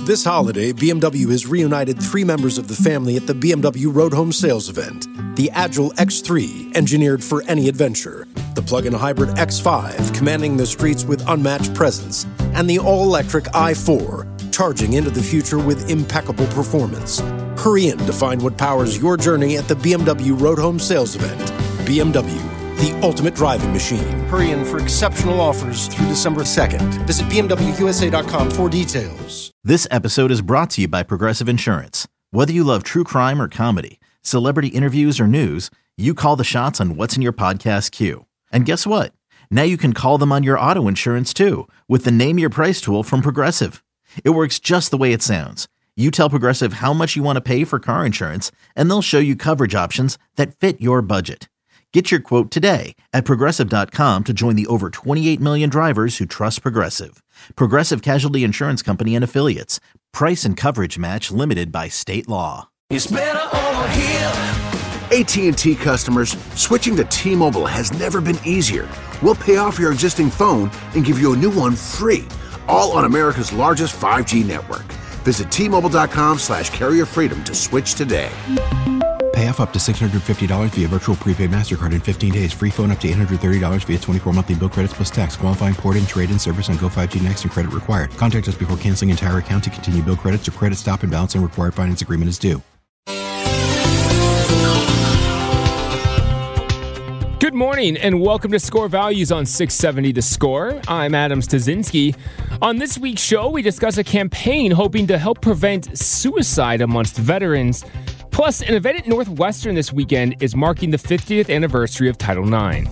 This holiday, BMW has reunited 3 members of the family at the BMW Road Home Sales event. The Agile X3, engineered for any adventure. The plug-in hybrid X5, commanding the streets with unmatched presence. And the all-electric i4, charging into the future with impeccable performance. Hurry in to find what powers your journey at the BMW Road Home Sales event. BMW, the ultimate driving machine. Hurry in for exceptional offers through December 2nd. Visit BMWUSA.com for details. This episode is brought to you by Progressive Insurance. Whether you love true crime or comedy, celebrity interviews or news, you call the shots on what's in your podcast queue. And guess what? Now you can call them on your auto insurance too with the Name Your Price tool from Progressive. It works just the way it sounds. You tell Progressive how much you want to pay for car insurance, and they'll show you coverage options that fit your budget. Get your quote today at Progressive.com to join the over 28 million drivers who trust Progressive. Progressive Casualty Insurance Company and Affiliates. Price and coverage match limited by state law. It's better over here. AT&T customers, switching to T-Mobile has never been easier. We'll pay off your existing phone and give you a new one free, all on America's largest 5G network. Visit T-Mobile.com/carrier freedom to switch today. Pay off up to $650 via virtual prepaid MasterCard in 15 days. Free phone up to $830 via 24 monthly bill credits plus tax. Qualifying port and trade-in service on Go5G Next and credit required. Contact us before canceling entire account to continue bill credits or credit stop and balance and required finance agreement is due. Good morning and welcome to Score Values on 670 The Score. I'm Adam Stasinski. On this week's show, we discuss a campaign hoping to help prevent suicide amongst veterans. Plus, an event at Northwestern this weekend is marking the 50th anniversary of Title IX.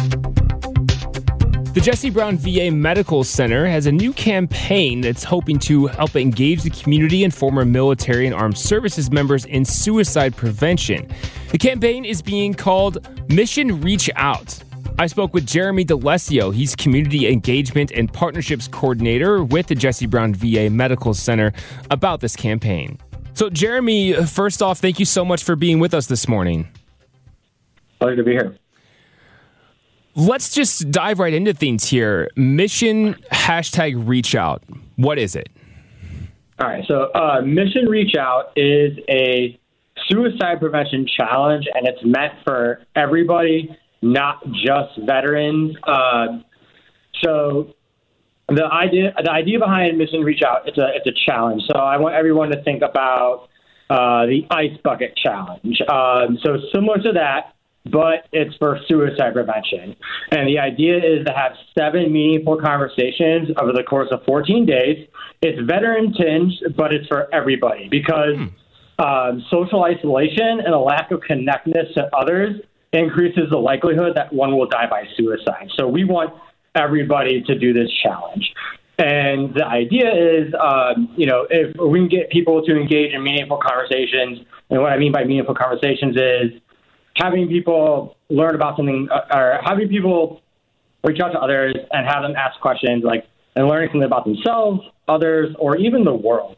The Jesse Brown VA Medical Center has a new campaign that's hoping to help engage the community and former military and armed services members in suicide prevention. The campaign is being called Mission Reach Out. I spoke with Jeremy DeLessio. He's Community Engagement and Partnerships Coordinator with the Jesse Brown VA Medical Center about this campaign. So, Jeremy, first off, thank you so much for being with us this morning. Pleasure to be here. Let's just dive right into things here. Mission #Reach Out. What is it? All right. So Mission Reach Out is a suicide prevention challenge, and it's meant for everybody, not just veterans. So the idea behind Mission Reach Out, it's a challenge. So I want everyone to think about the Ice Bucket Challenge. So similar to that, but it's for suicide prevention. And the idea is to have 7 meaningful conversations over the course of 14 days. It's veteran-tinged, but it's for everybody because social isolation and a lack of connectedness to others increases the likelihood that one will die by suicide. So we want everybody to do this challenge. And the idea is, if we can get people to engage in meaningful conversations, and what I mean by meaningful conversations is having people learn about something or having people reach out to others and have them ask questions and learning something about themselves, others, or even the world.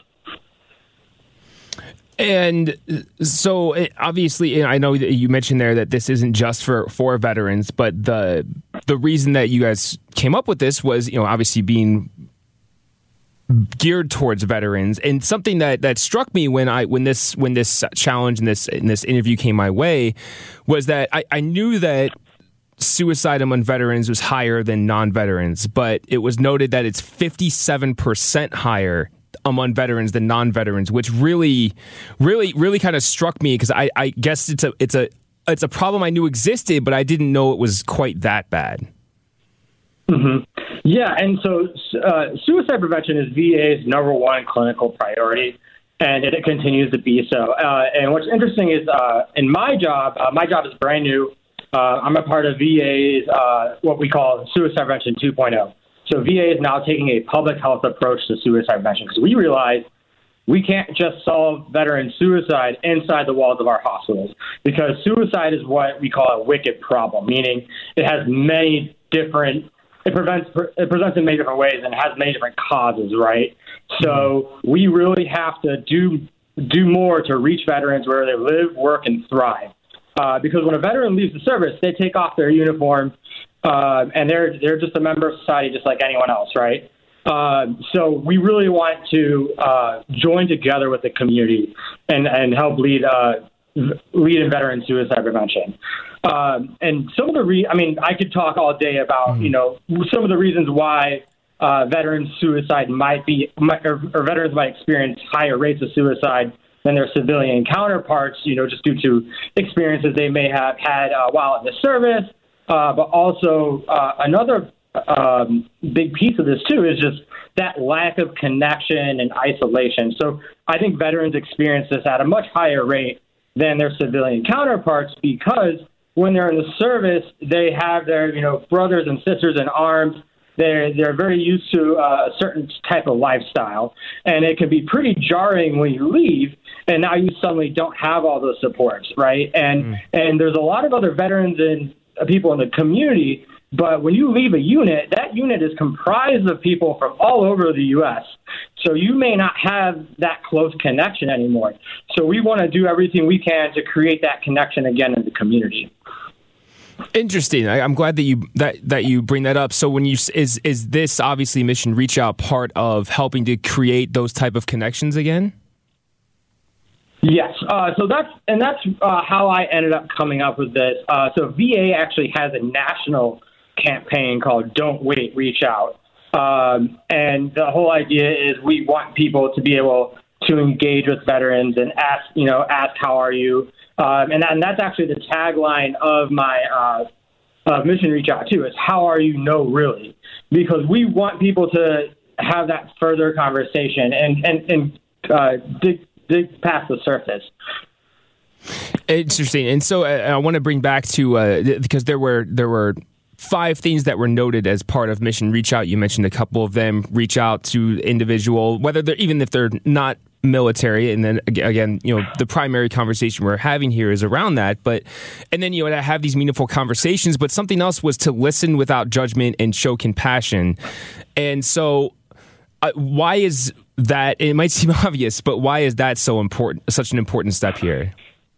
And so obviously, I know that you mentioned there that this isn't just for veterans, but the reason that you guys came up with this was, obviously being geared towards veterans. And something that struck me when this challenge and this interview came my way was that I knew that suicide among veterans was higher than non-veterans, but it was noted that it's 57% higher among veterans than non-veterans, which really kind of struck me because I guess it's a problem I knew existed, but I didn't know it was quite that bad. Mm-hmm. Yeah, and so suicide prevention is VA's number one clinical priority, and it continues to be so. And what's interesting is in my job is brand new. I'm a part of VA's what we call Suicide Prevention 2.0. So VA is now taking a public health approach to suicide prevention because we realize we can't just solve veteran suicide inside the walls of our hospitals because suicide is what we call a wicked problem, meaning it has many different it presents in many different ways and has many different causes, right? So we really have to do more to reach veterans where they live, work, and thrive. Because when a veteran leaves the service, they take off their uniform, and they're just a member of society just like anyone else, right? So we really want to join together with the community and help lead in veteran suicide prevention. And some of the I could talk all day about some of the reasons why veteran suicide or veterans might experience higher rates of suicide than their civilian counterparts, just due to experiences they may have had while in the service. But also another big piece of this, too, is just that lack of connection and isolation. So I think veterans experience this at a much higher rate than their civilian counterparts because when they're in the service, they have their brothers and sisters in arms. They're very used to a certain type of lifestyle, and it can be pretty jarring when you leave, and now you suddenly don't have all those supports, right? And there's a lot of other veterans and people in the community, but when you leave a unit, that unit is comprised of people from all over the U.S., so you may not have that close connection anymore. So we want to do everything we can to create that connection again in the community. Interesting. I'm glad that you bring that up. So when is this obviously Mission Reach Out part of helping to create those type of connections again? Yes. So that's how I ended up coming up with this. So VA actually has a national campaign called Don't Wait, Reach Out. And the whole idea is we want people to be able to engage with veterans and ask how are you? And that's actually the tagline of my Mission Reach Out, too, is how are you really? Because we want people to have that further conversation and dig past the surface. Interesting. And so I want to bring back to because there were 5 things that were noted as part of Mission Reach Out. You mentioned a couple of them. Reach out to individual, whether they're even if they're not military, and then again, the primary conversation we're having here is around that. And then to have these meaningful conversations. But something else was to listen without judgment and show compassion. And so, why is that? It might seem obvious, but why is that so important? Such an important step here.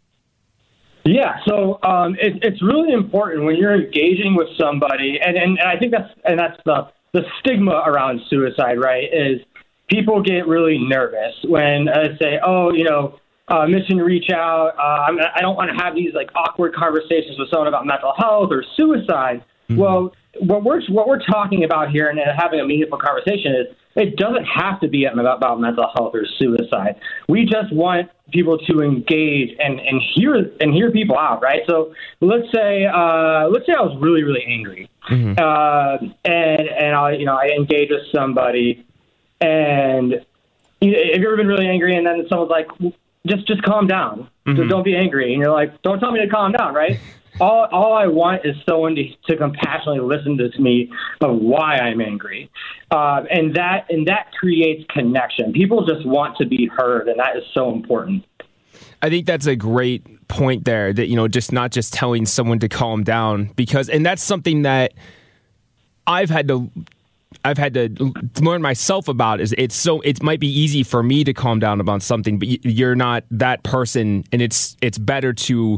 Yeah, so it's really important when you're engaging with somebody, and I think that's the stigma around suicide, right? Is people get really nervous when say, Mission Reach Out. I don't want to have these awkward conversations with someone about mental health or suicide. Mm-hmm. Well, what we're talking about here and having a meaningful conversation is it doesn't have to be about mental health or suicide. We just want people to engage and hear people out, right? So let's say I was really, really angry, mm-hmm. And I engage with somebody. And have you ever been really angry and then someone's like, just calm down. Mm-hmm. So don't be angry. And you're like, don't tell me to calm down, right? All I want is someone to compassionately listen to me of why I'm angry. And that creates connection. People just want to be heard, and that is so important. I think that's a great point there, that, just not just telling someone to calm down, and that's something that I've had to learn myself about. It might be easy for me to calm down about something, but you're not that person, and it's better to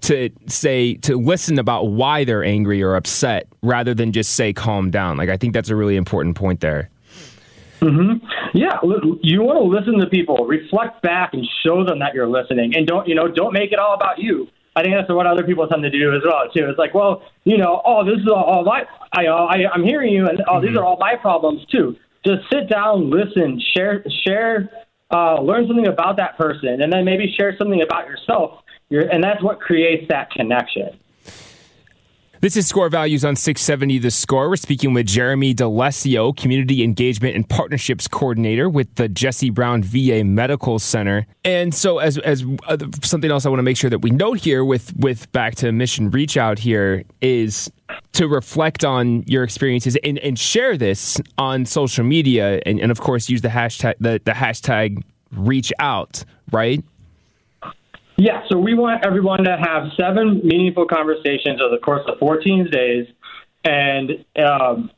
listen about why they're angry or upset rather than just say calm down. I think that's a really important point there. Mm-hmm. Yeah, you want to listen to people, reflect back, and show them that you're listening, and don't make it all about you. I think that's what other people tend to do as well, too. It's like, well, this is all I'm hearing you, and these are all my problems, too. Just sit down, listen, share, learn something about that person, and then maybe share something about yourself. And that's what creates that connection. This is Score Values on 670 The Score. We're speaking with Jeremy DeLessio, Community Engagement and Partnerships Coordinator with the Jesse Brown VA Medical Center. And so as something else I want to make sure that we note here with back to Mission Reach Out here is to reflect on your experiences and share this on social media and of course use the hashtag reach out, right? Yeah, so we want everyone to have 7 meaningful conversations over the course of 14 days, and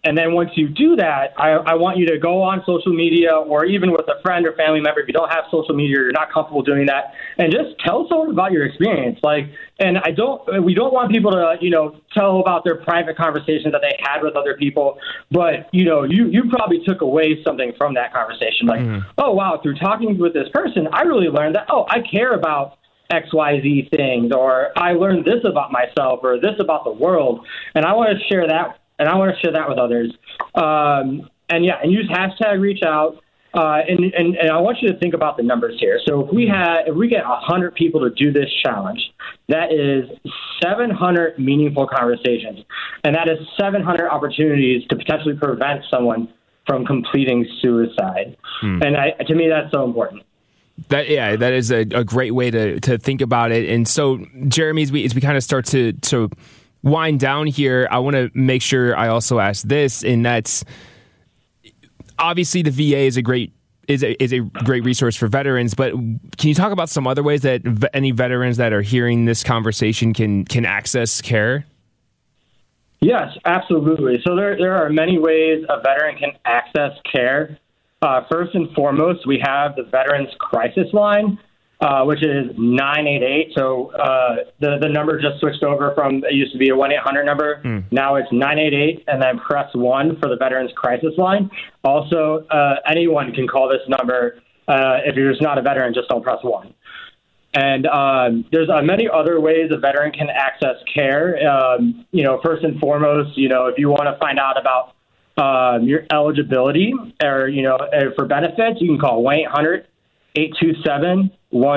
And then once you do that, I want you to go on social media, or even with a friend or family member, if you don't have social media or you're not comfortable doing that, and just tell someone about your experience. And we don't want people to, tell about their private conversations that they had with other people, but, you probably took away something from that conversation. Oh, wow, through talking with this person, I really learned that, I care about XYZ things, or I learned this about myself or this about the world, and I want to share that. And I want to share that with others. And use hashtag reach out. And I want you to think about the numbers here. So if we get 100 people to do this challenge, that is 700 meaningful conversations. And that is 700 opportunities to potentially prevent someone from completing suicide. And to me, that's so important. That is a great way to think about it. And so, Jeremy, as we kind of start to wind down here, I want to make sure I also ask this, and that's obviously the VA is a great resource for veterans, but can you talk about some other ways that any veterans that are hearing this conversation can access care? Yes, absolutely. So there are many ways a veteran can access care. First and foremost, we have the Veterans Crisis Line, which is 988. So the number just switched over from, it used to be a 1-800 number. Now it's 988, and then press 1 for the Veterans Crisis Line. Also, anyone can call this number. If you're just not a veteran, just don't press 1. And there's many other ways a veteran can access care. First and foremost, if you want to find out about your eligibility or, for benefits, you can call 1-800-827-1000.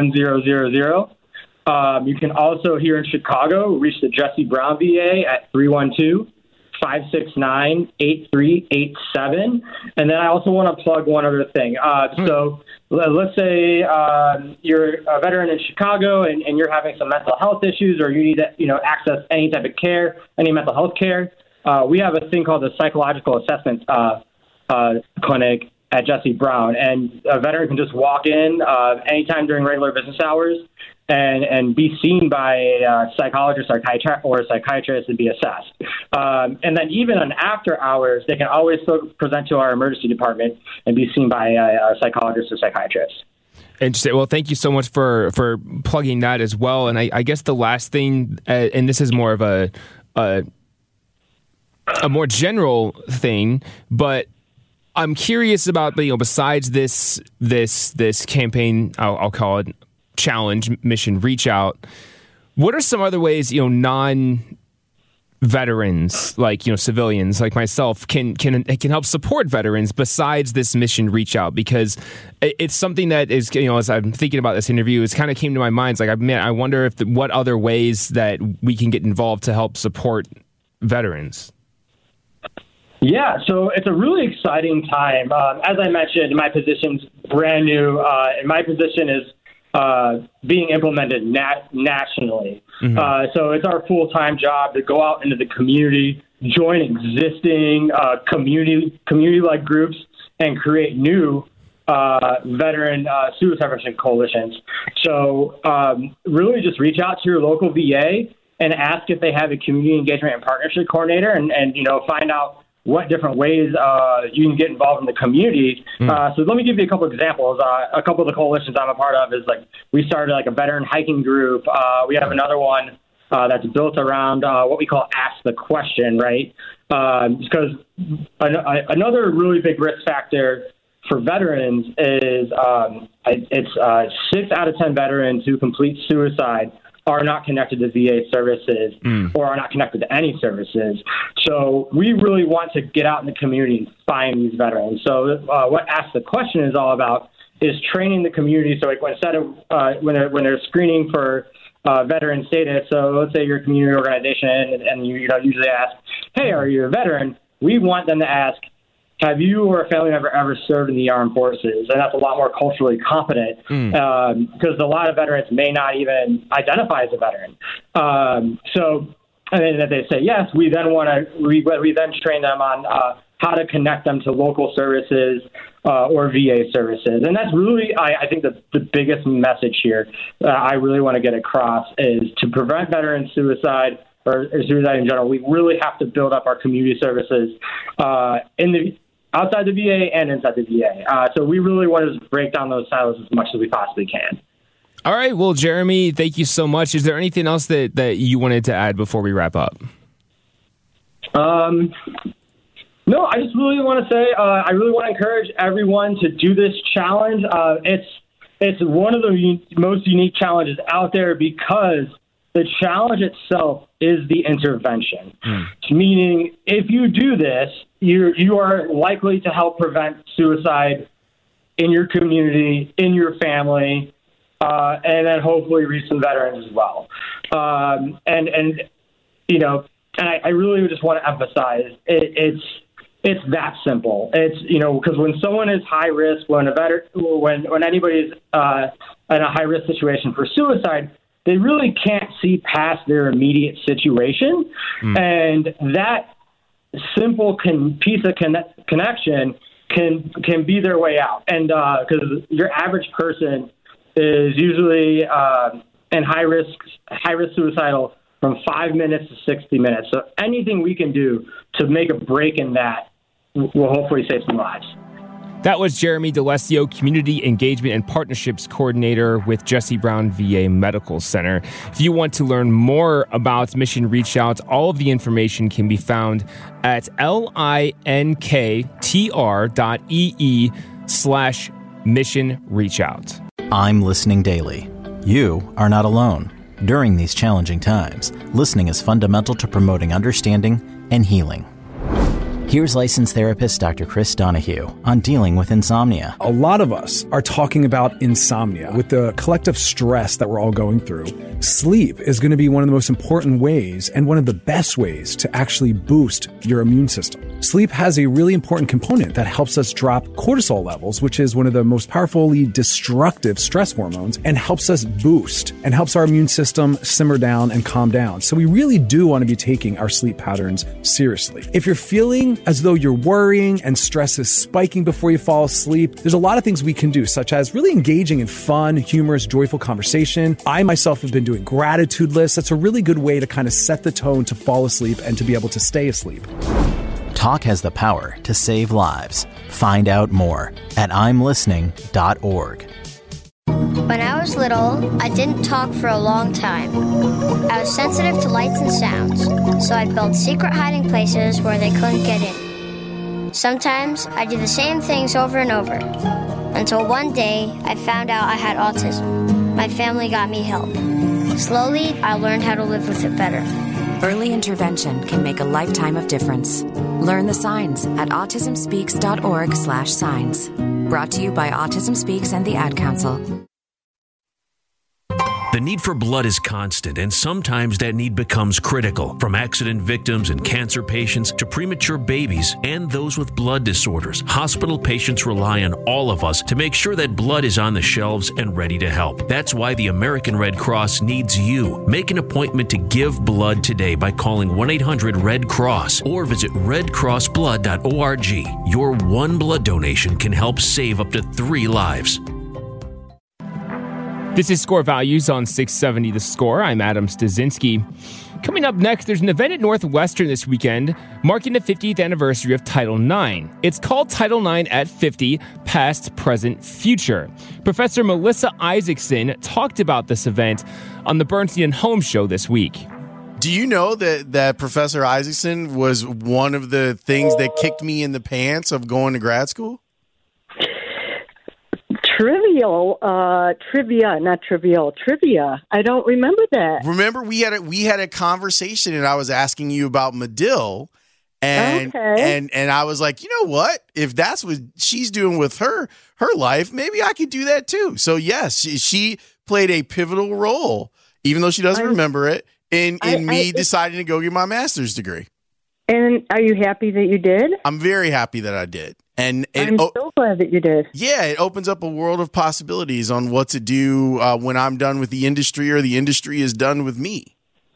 You can also, here in Chicago, reach the Jesse Brown VA at 312-569-8387. And then I also want to plug one other thing. So let's say you're a veteran in Chicago and you're having some mental health issues, or you need to access any type of care, any mental health care. We have a thing called the Psychological Assessment Clinic at Jesse Brown, and a veteran can just walk in anytime during regular business hours and be seen by a psychologist or a psychiatrist and be assessed. And then even on after hours, they can always still present to our emergency department and be seen by a psychologist or psychiatrist. Interesting. Well, thank you so much for plugging that as well. And I guess the last thing, and this is more of a more general thing, but I'm curious about, besides this campaign, I'll call it challenge, mission, reach out, what are some other ways, non-veterans, like, civilians like myself can help support veterans besides this mission reach out? Because it's something that is, as I'm thinking about this interview, it's kind of came to my mind. It's like, I wonder what other ways that we can get involved to help support veterans. Yeah, so it's a really exciting time. As I mentioned, my position's brand new, and my position is being implemented nationally. So it's our full-time job to go out into the community, join existing community-like groups, and create new veteran suicide prevention coalitions. So really just reach out to your local VA and ask if they have a community engagement and partnership coordinator, and find out what different ways you can get involved in the community. So let me give you a couple examples. A couple of the coalitions I'm a part of is we started a veteran hiking group. We have another one that's built around what we call Ask the Question, right? Because another really big risk factor for veterans is it's 6 out of 10 veterans who complete suicide are not connected to VA services or are not connected to any services. So we really want to get out in the community and find these veterans. So what Ask the Question is all about is training the community. So instead of when they're screening for veteran status, so let's say you're a community organization and you usually ask, hey, are you a veteran? We want them to ask, have you or a family member ever served in the armed forces? And that's a lot more culturally competent because a lot of veterans may not even identify as a veteran. And then if they say yes, we then train them on how to connect them to local services or VA services. And that's really, I think, the biggest message here I really want to get across is to prevent veteran suicide. or suicide in general, we really have to build up our community services outside the VA and inside the VA. So we really want to break down those silos as much as we possibly can. All right. Well, Jeremy, thank you so much. Is there anything else that you wanted to add before we wrap up? No, I just really want to say I really want to encourage everyone to do this challenge. It's one of the most unique challenges out there because the challenge itself is the intervention. Meaning, if you do this, you are likely to help prevent suicide in your community, in your family, and then hopefully reach some veterans as well. And I really just want to emphasize it's that simple. It's, because when someone is high risk, when anybody's in a high risk situation for suicide, they really can't see past their immediate situation. And that simple piece of connection can be their way out. And because your average person is usually in high risk suicidal from 5 minutes to 60 minutes. So anything we can do to make a break in that will hopefully save some lives. That was Jeremy D'Alessio, Community Engagement and Partnerships Coordinator with Jesse Brown VA Medical Center. If you want to learn more about Mission Reach Out, all of the information can be found at linktr.ee/Mission Reach Out. I'm listening daily. You are not alone. During these challenging times, listening is fundamental to promoting understanding and healing. Here's licensed therapist Dr. Chris Donahue on dealing with insomnia. A lot of us are talking about insomnia. With the collective stress that we're all going through, sleep is going to be one of the most important ways and one of the best ways to actually boost your immune system. Sleep has a really important component that helps us drop cortisol levels, which is one of the most powerfully destructive stress hormones, and helps us boost and helps our immune system simmer down and calm down. So we really do want to be taking our sleep patterns seriously. If you're feeling as though you're worrying and stress is spiking before you fall asleep, there's a lot of things we can do, such as really engaging in fun, humorous, joyful conversation. I myself have been doing gratitude lists. That's a really good way to kind of set the tone to fall asleep and to be able to stay asleep. Talk has the power to save lives. Find out more at imlistening.org. When I was little, I didn't talk for a long time. I was sensitive to lights and sounds, so I built secret hiding places where they couldn't get in. Sometimes I do the same things over and over, until one day I found out I had autism. My family got me help. Slowly, I learned how to live with it better. Early intervention can make a lifetime of difference. Learn the signs at autismspeaks.org/signs. Brought to you by Autism Speaks and the Ad Council. The need for blood is constant, and sometimes that need becomes critical. From accident victims and cancer patients to premature babies and those with blood disorders, hospital patients rely on all of us to make sure that blood is on the shelves and ready to help. That's why the American Red Cross needs you. Make an appointment to give blood today by calling 1-800-RED-CROSS or visit redcrossblood.org. Your one blood donation can help save up to 3 lives. This is Score Values on 670 The Score. I'm Adam Stasinski. Coming up next, there's an event at Northwestern this weekend marking the 50th anniversary of Title IX. It's called Title IX at 50, Past, Present, Future. Professor Melissa Isaacson talked about this event on the Bernstein and Holmes show this week. Do you know that Professor Isaacson was one of the things that kicked me in the pants of going to grad school? Trivia. I don't remember that. Remember, we had a conversation, and I was asking you about Medill, and I was like, you know what? If that's what she's doing with her life, maybe I could do that too. So yes, she played a pivotal role, even though she doesn't remember it, in me deciding to go get my master's degree. And are you happy that you did? I'm very happy that I did. And I'm so glad that you did. Yeah, it opens up a world of possibilities on what to do when I'm done with the industry or the industry is done with me.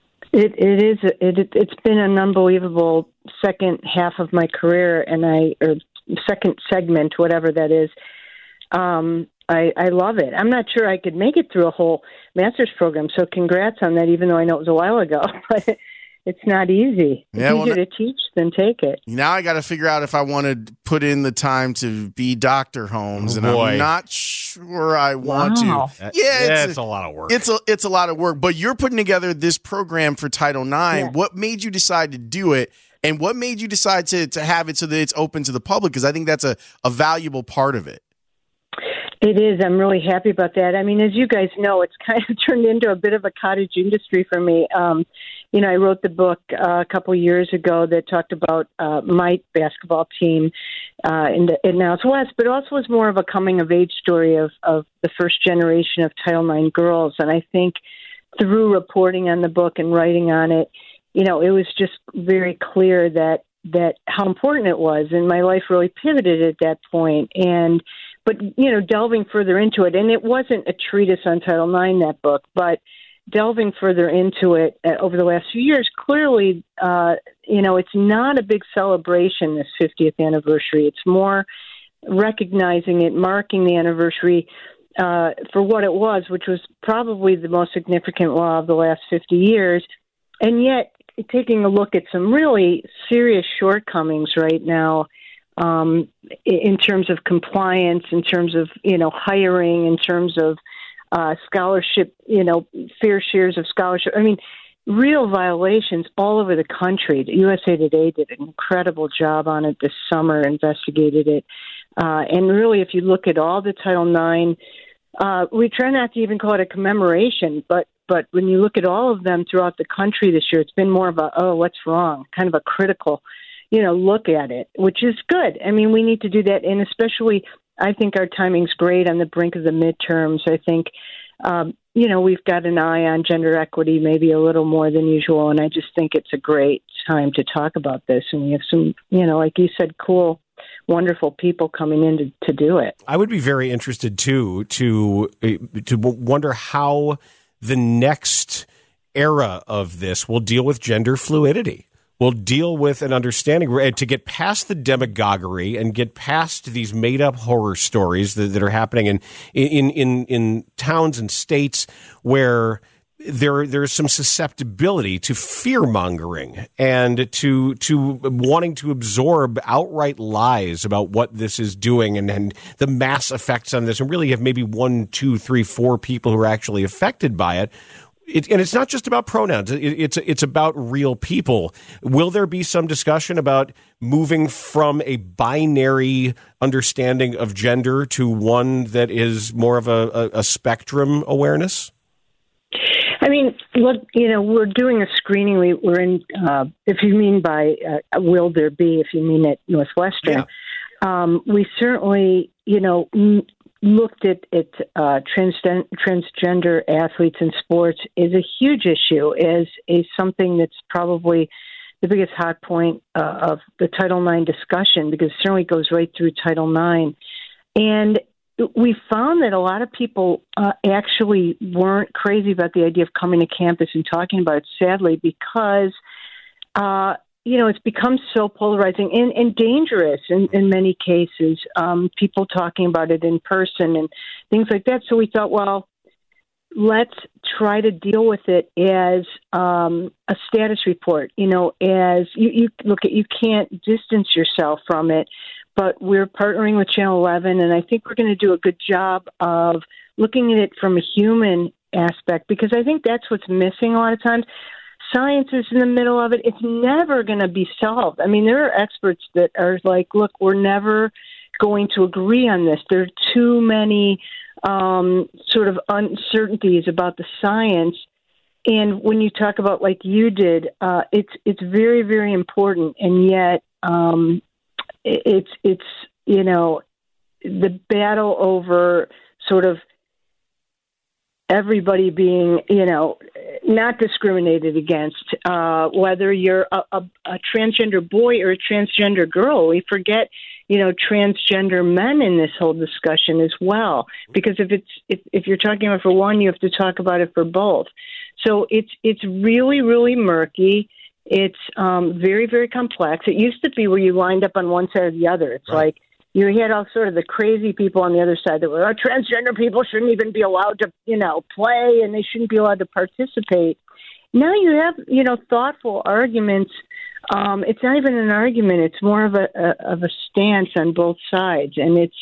It's been an unbelievable second half of my career, or second segment, whatever that is. I love it. I'm not sure I could make it through a whole master's program, so congrats on that, even though I know it was a while ago. But it's not easy. It's Yeah, well, easier to teach than take it. Now I got to figure out if I want to put in the time to be Dr. Holmes, and boy. I'm not sure I want to. It's a lot of work. It's a lot of work. But you're putting together this program for Title IX. Yeah. What made you decide to do it, and what made you decide to have it so that it's open to the public? Because I think that's a valuable part of it. It is. I'm really happy about that. I mean, as you guys know, it's kind of turned into a bit of a cottage industry for me. I wrote the book a couple years ago that talked about my basketball team in Now It's West, but also was more of a coming-of-age story of the first generation of Title IX girls. And I think through reporting on the book and writing on it, it was just very clear that how important it was. And my life really pivoted at that point. But delving further into it, and it wasn't a treatise on Title IX, that book, but delving further into it over the last few years, clearly, it's not a big celebration, this 50th anniversary. It's more recognizing it, marking the anniversary for what it was, which was probably the most significant law of the last 50 years, and yet taking a look at some really serious shortcomings right now, in terms of compliance, in terms of, hiring, in terms of scholarship, fair shares of scholarship. I mean, real violations all over the country. The USA Today did an incredible job on it this summer, investigated it. And really, if you look at all the Title IX, we try not to even call it a commemoration, but when you look at all of them throughout the country this year, it's been more of a, what's wrong, kind of a critical look at it, which is good. I mean, we need to do that. And especially, I think our timing's great on the brink of the midterms. I think, we've got an eye on gender equity, maybe a little more than usual. And I just think it's a great time to talk about this. And we have some, like you said, cool, wonderful people coming in to do it. I would be very interested, too, to wonder how the next era of this will deal with gender fluidity. We'll deal with an understanding to get past the demagoguery and get past these made-up horror stories that are happening in towns and states where there's some susceptibility to fear-mongering and to wanting to absorb outright lies about what this is doing and the mass effects on this, and really have maybe 1, 2, 3, 4 people who are actually affected by it. And it's not just about pronouns. It's about real people. Will there be some discussion about moving from a binary understanding of gender to one that is more of a spectrum awareness? I mean, look, we're doing a screening. We're in, if you mean by will there be, if you mean at Northwestern, we certainly, looked at transgender athletes in sports is a huge issue, is something that's probably the biggest hot point of the Title IX discussion, because it certainly goes right through Title IX. And we found that a lot of people actually weren't crazy about the idea of coming to campus and talking about it, sadly, because it's become so polarizing and dangerous in many cases, people talking about it in person and things like that. So we thought, well, let's try to deal with it as a status report, as you look at, you can't distance yourself from it, but we're partnering with Channel 11, and I think we're going to do a good job of looking at it from a human aspect, because I think that's what's missing a lot of times. Science is in the middle of it. It's never going to be solved. I mean, there are experts that are like, look, we're never going to agree on this. There are too many sort of uncertainties about the science. And when you talk about, like you did, it's very, very important. And yet it's the battle over sort of everybody being, not discriminated against, whether you're a transgender boy or a transgender girl. We forget, transgender men in this whole discussion as well, because if you're talking about for one, you have to talk about it for both. So it's really, really murky. It's very, very complex. It used to be where you lined up on one side or the other. It's right. Like, you had all sort of the crazy people on the other side that were, transgender people shouldn't even be allowed to, play, and they shouldn't be allowed to participate. now you have, thoughtful arguments. It's not even an argument. It's more of a stance on both sides. And it's,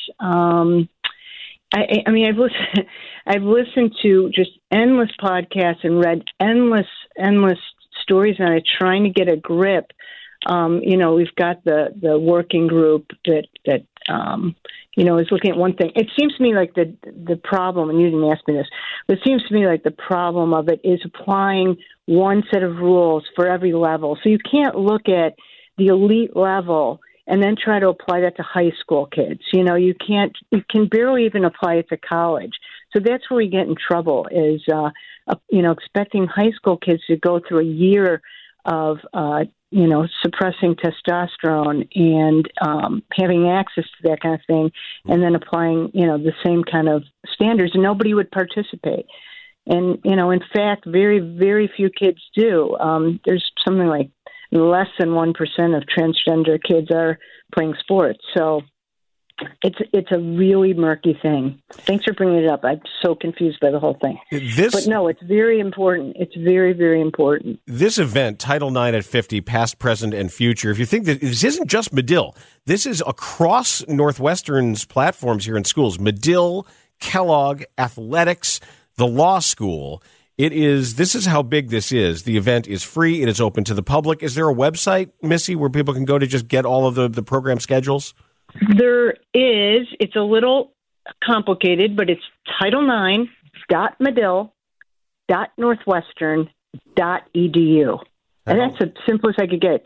I've listened to just endless podcasts and read endless stories on it, trying to get a grip. We've got the working group that is looking at one thing. It seems to me like the problem, and you didn't ask me this, but it seems to me like the problem of it is applying one set of rules for every level. So you can't look at the elite level and then try to apply that to high school kids. You can barely even apply it to college. So that's where we get in trouble is, expecting high school kids to go through a year of, suppressing testosterone and having access to that kind of thing, and then applying, the same kind of standards, and nobody would participate. And, in fact, very, very few kids do. There's something like less than 1% of transgender kids are playing sports. So it's a really murky thing. Thanks for bringing it up. I'm so confused by the whole thing. But no, it's very important. It's very, very important. This event, Title IX at 50, past, present, and future, if you think that this isn't just Medill, this is across Northwestern's platforms here in schools, Medill, Kellogg, athletics, the law school. This is how big this is. The event is free. It is open to the public. Is there a website, Missy, where people can go to just get all of the program schedules? There is. It's a little complicated, but it's title9.medill.northwestern.edu. And that's the simplest I could get.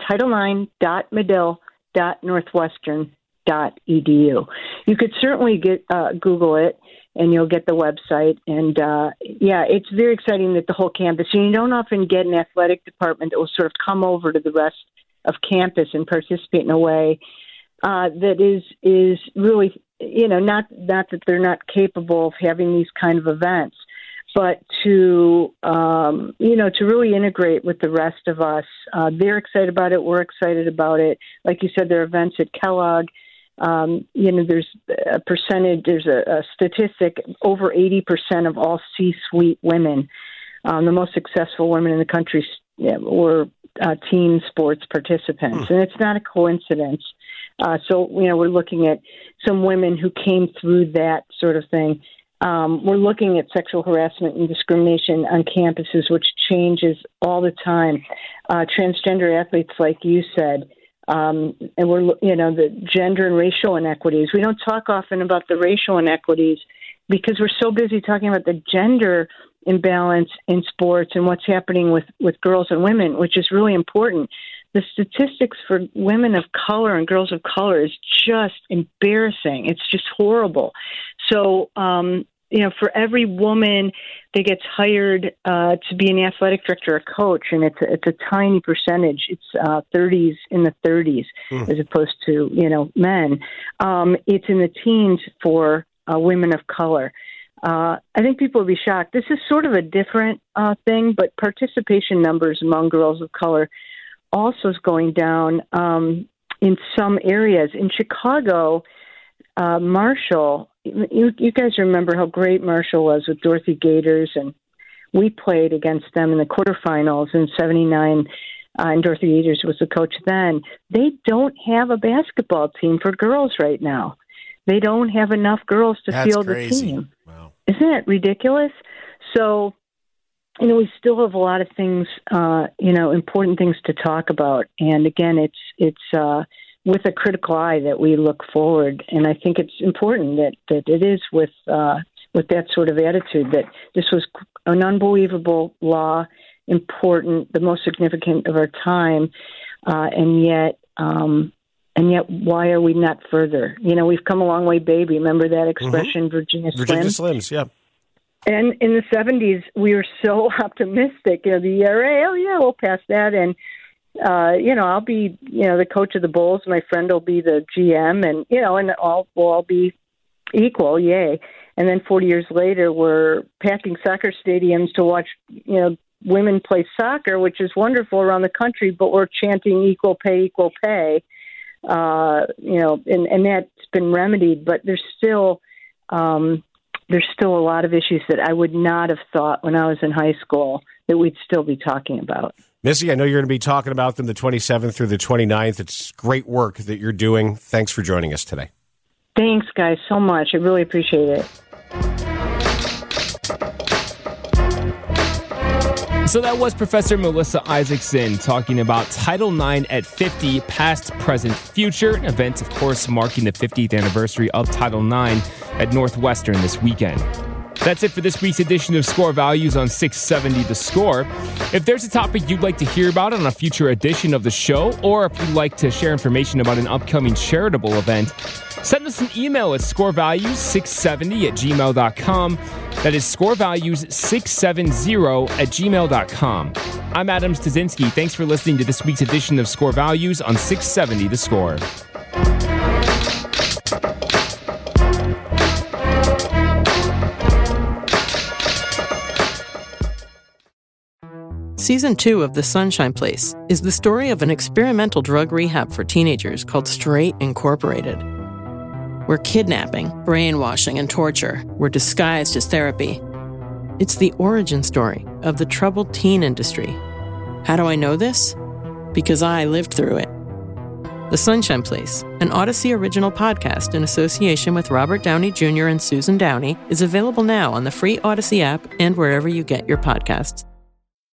title9.medill.northwestern.edu. You could certainly Google it, and you'll get the website. And, it's very exciting that the whole campus, and you don't often get an athletic department that will sort of come over to the rest of campus and participate in a way that is really, not that they're not capable of having these kind of events, but to really integrate with the rest of us. They're excited about it. We're excited about it. Like you said, there are events at Kellogg. There's a percentage, there's a statistic, over 80% of all C-suite women, the most successful women in the country, were team sports participants. And it's not a coincidence. So we're looking at some women who came through that sort of thing. We're looking at sexual harassment and discrimination on campuses, which changes all the time. Transgender athletes, like you said, and we're, the gender and racial inequities. We don't talk often about the racial inequities because we're so busy talking about the gender imbalance in sports and what's happening with girls and women, which is really important. The statistics for women of color and girls of color is just embarrassing. It's just horrible. So, for every woman that gets hired to be an athletic director or coach, and it's a tiny percentage, it's 30s in the 30s as opposed to, men. It's in the teens for women of color. I think people will be shocked. This is sort of a different thing, but participation numbers among girls of color also is going down in some areas. In Chicago, Marshall, you guys remember how great Marshall was with Dorothy Gators, and we played against them in the quarterfinals in '79, and Dorothy Gators was the coach then. They don't have a basketball team for girls right now. They don't have enough girls to field the team. Wow. Isn't it ridiculous? So, we still have a lot of things, important things to talk about. And again, it's with a critical eye that we look forward. And I think it's important that it is with that sort of attitude, that this was an unbelievable law, important, the most significant of our time. And yet, why are we not further? We've come a long way, baby. Remember that expression, Virginia Slims, yeah. And in the 70s, we were so optimistic. The ERA, we'll pass that. And, I'll be, the coach of the Bulls. My friend will be the GM. And, and we'll all be equal, yay. And then 40 years later, we're packing soccer stadiums to watch, women play soccer, which is wonderful around the country, but we're chanting equal pay, and that's been remedied. But there's still... there's still a lot of issues that I would not have thought when I was in high school that we'd still be talking about. Missy, I know you're going to be talking about them the 27th through the 29th. It's great work that you're doing. Thanks for joining us today. Thanks, guys, so much. I really appreciate it. So that was Professor Melissa Isaacson talking about Title IX at 50, past, present, future, an event, of course, marking the 50th anniversary of Title IX at Northwestern this weekend. That's it for this week's edition of Score Values on 670 The Score. If there's a topic you'd like to hear about on a future edition of the show, or if you'd like to share information about an upcoming charitable event, send us an email at scorevalues670@gmail.com. That is scorevalues670@gmail.com. I'm Adam Stasinski. Thanks for listening to this week's edition of Score Values on 670 The Score. Season 2 of The Sunshine Place is the story of an experimental drug rehab for teenagers called Straight Incorporated, where kidnapping, brainwashing, and torture were disguised as therapy. It's the origin story of the troubled teen industry. How do I know this? Because I lived through it. The Sunshine Place, an Odyssey original podcast in association with Robert Downey Jr. and Susan Downey, is available now on the free Odyssey app and wherever you get your podcasts.